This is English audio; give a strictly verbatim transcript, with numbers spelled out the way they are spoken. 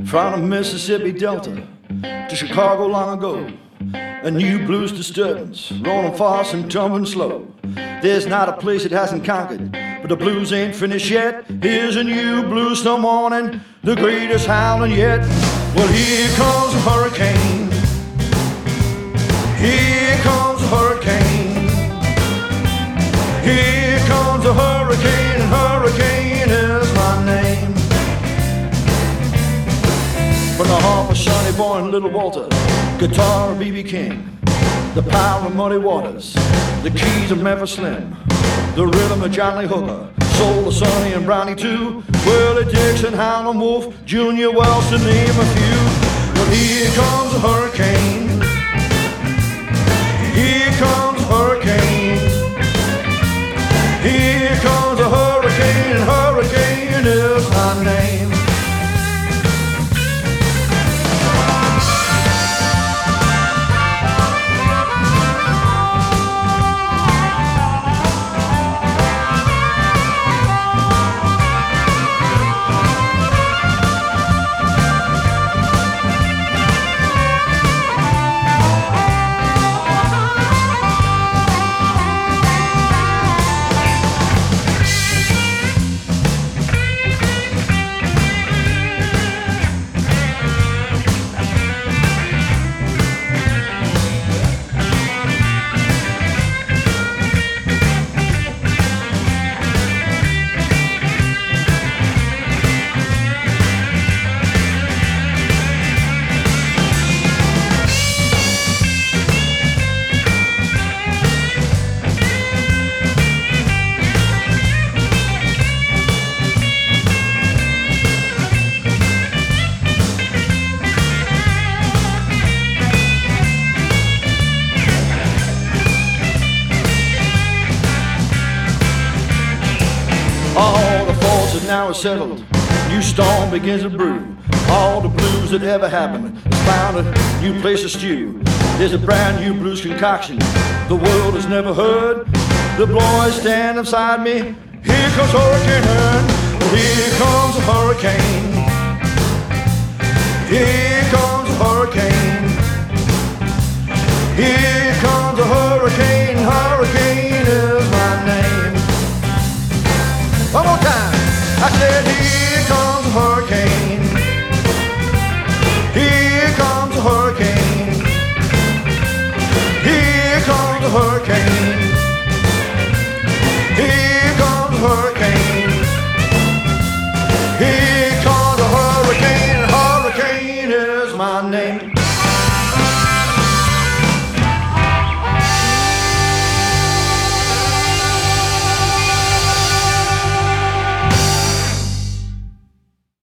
From the Mississippi Delta to Chicago long ago, a new blues disturbance, rolling fast and tumbling slow. There's not a place it hasn't conquered, but the blues ain't finished yet. Here's a new blues some morning, the greatest howling yet. Well, here comes a hurricane. Here comes a hurricane. Here comes a hurricane, and hurricane is my name. From the harp of Sonny Boy and Little Walter, guitar of B B King, the power of Muddy Waters, the keys of Memphis Slim, the rhythm of John Lee Hooker, soul of Sonny and Brownie too, Willie Dixon, Howlin' Wolf, Junior Wells, to name a few. Well, here comes a hurricane. Here comes a hurricane. Here comes a hurricane, and hurricane is my name. All the forces now are settled, new storm begins to brew. All the blues that ever happened has found a new place to stew. There's a brand new blues concoction the world has never heard. The boys stand beside me, here comes Hurricane Hearn. Here comes a hurricane. Here comes a hurricane. Here comes a hurricane.